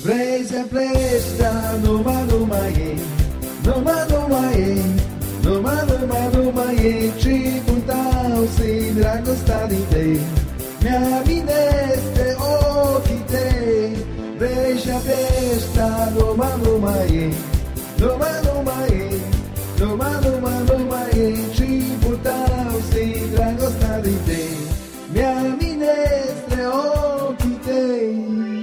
Vrei să pleci, dar numai ei, numai ei, numai ei, și puntau să-i dragostea din tei. Mi-aminesc de ochii tei, vrei să pleci, dar numai ei, numai ei, numai ei, și puntau să-i dragostea din tei. Mi-aminesc de ochii tei.